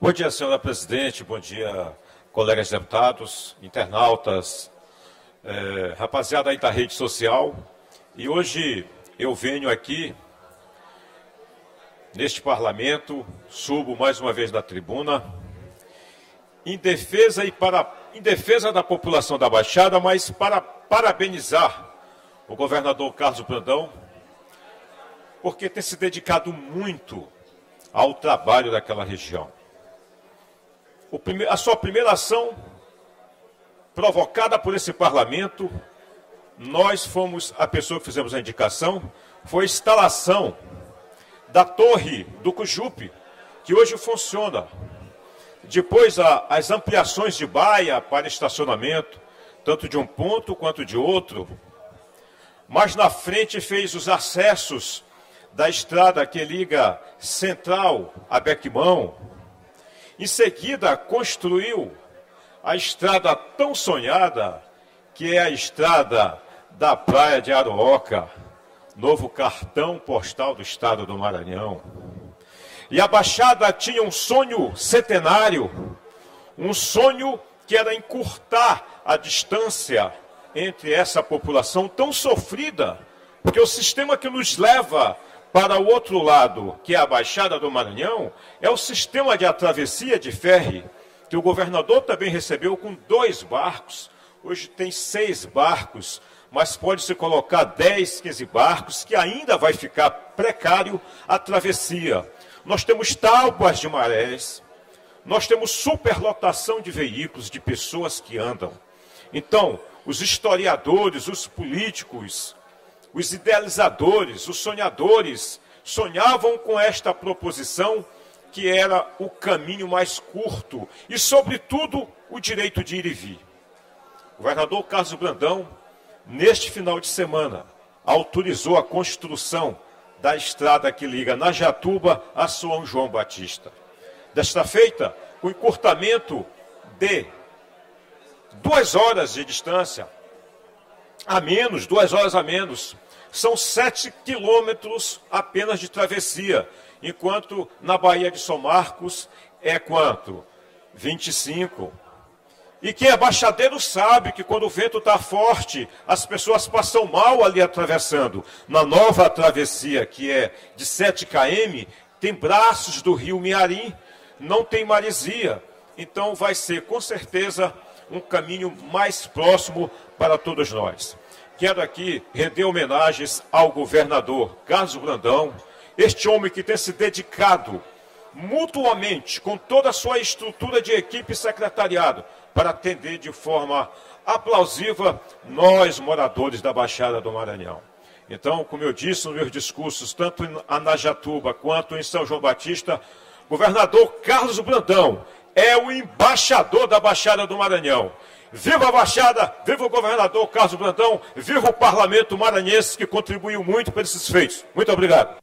Bom dia, senhora presidente, bom dia, colegas deputados, internautas, rapaziada aí da rede social. E hoje eu venho aqui, neste parlamento, subo mais uma vez na tribuna, em defesa da população da Baixada, mas para parabenizar o governador Carlos Brandão, porque tem se dedicado muito ao trabalho daquela região. A sua primeira ação, provocada por esse parlamento, nós fomos a pessoa que fizemos a indicação, foi a instalação da torre do Cujupe, que hoje funciona. Depois, as ampliações de baia para estacionamento, tanto de um ponto quanto de outro. Mais na frente fez os acessos da estrada que liga Central a Bequimão. Em seguida, construiu a estrada tão sonhada, que é a estrada da Praia de Arooca, novo cartão postal do estado do Maranhão. E a Baixada tinha um sonho centenário, um sonho que era encurtar a distância entre essa população tão sofrida, porque o sistema que nos leva para o outro lado, que é a Baixada do Maranhão, é o sistema de travessia de ferry, que o governador também recebeu com 2 barcos. Hoje tem 6 barcos, mas pode-se colocar 10, 15 barcos, que ainda vai ficar precário a travessia. Nós temos tábuas de marés, nós temos superlotação de veículos, de pessoas que andam. Então, os historiadores, os políticos, os idealizadores, os sonhadores, sonhavam com esta proposição que era o caminho mais curto e, sobretudo, o direito de ir e vir. O governador Carlos Brandão, neste final de semana, autorizou a construção da estrada que liga Najatuba a São João Batista. Desta feita, o encurtamento de 2 horas de distância, 2 horas a menos, são 7 quilômetros apenas de travessia, enquanto na Baía de São Marcos é quanto? 25. E quem é baixadeiro sabe que quando o vento está forte, as pessoas passam mal ali atravessando. Na nova travessia, que é de 7 km, tem braços do rio Miarim, não tem maresia. Então vai ser, com certeza, um caminho mais próximo para todos nós. Quero aqui render homenagens ao governador Carlos Brandão, este homem que tem se dedicado mutuamente, com toda a sua estrutura de equipe e secretariado, para atender de forma aplausiva nós, moradores da Baixada do Maranhão. Então, como eu disse nos meus discursos, tanto em Najatuba quanto em São João Batista, governador Carlos Brandão é o embaixador da Baixada do Maranhão. Viva a Baixada, viva o governador Carlos Brandão, viva o parlamento maranhense que contribuiu muito para esses feitos. Muito obrigado.